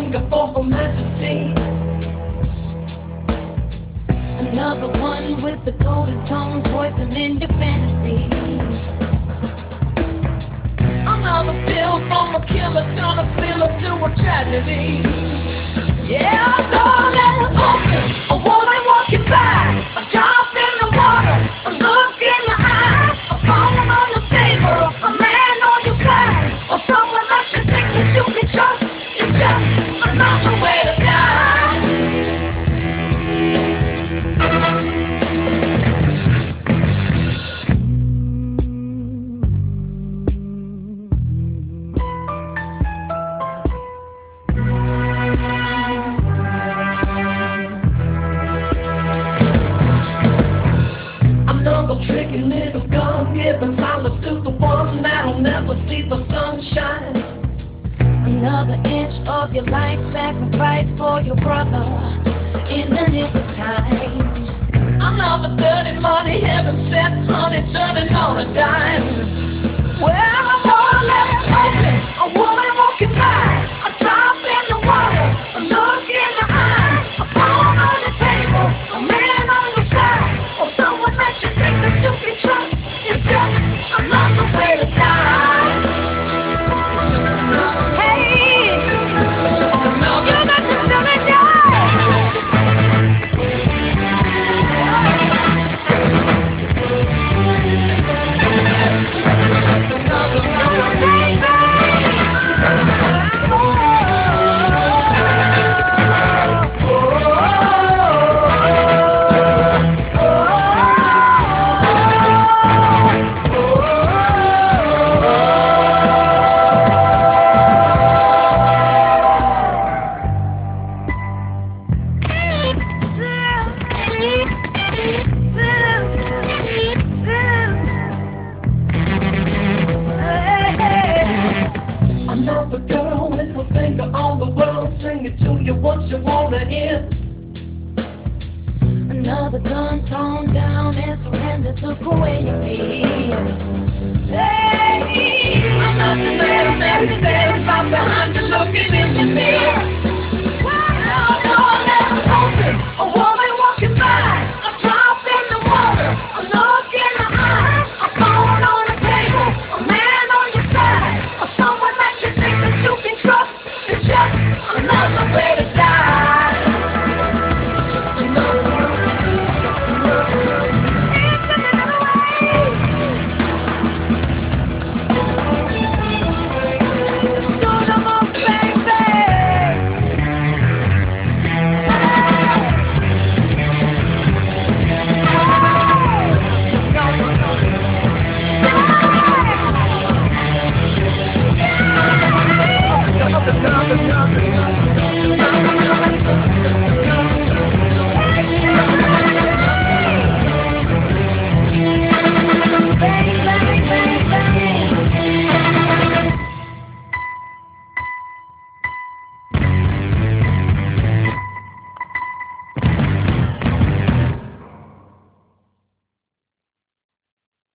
finger for her majesty. Another one with the golden tones, poisoning your fantasies. Another pill from a killer, turn a thriller to a tragedy. Yeah, darling, open, a woman walking by, a drop in the water, a look in the eye, a phone on the table, a man on your side, or someone that you think that you can trust. It's just another way to die. Tricky little gun giving solace to the one that'll never see the sunshine. Another inch of your life sacrificed for your brother in the nick of time. Another dirty money heaven sent honey turning on a dime. Well, I'm gonna let it open, a woman walking by, a drop in the water, a look in the eye, a phone on the table, a man on your side, or someone that you think that you can trust. It's just another way to die. It's just another. Hey, it's just another. You're not just gonna die. It's just another way. Another girl with her finger on the world, singing to you what you wanna hear. Another gun thrown down and surrender took away your fear. Hey, another man standing right behind you looking in your mirror. Well, don't let it open, a woman walking by, a drop in the water, a look in the eye, a phone on the table, a man on your side, or someone that you think that you can trust. It's just another way to die.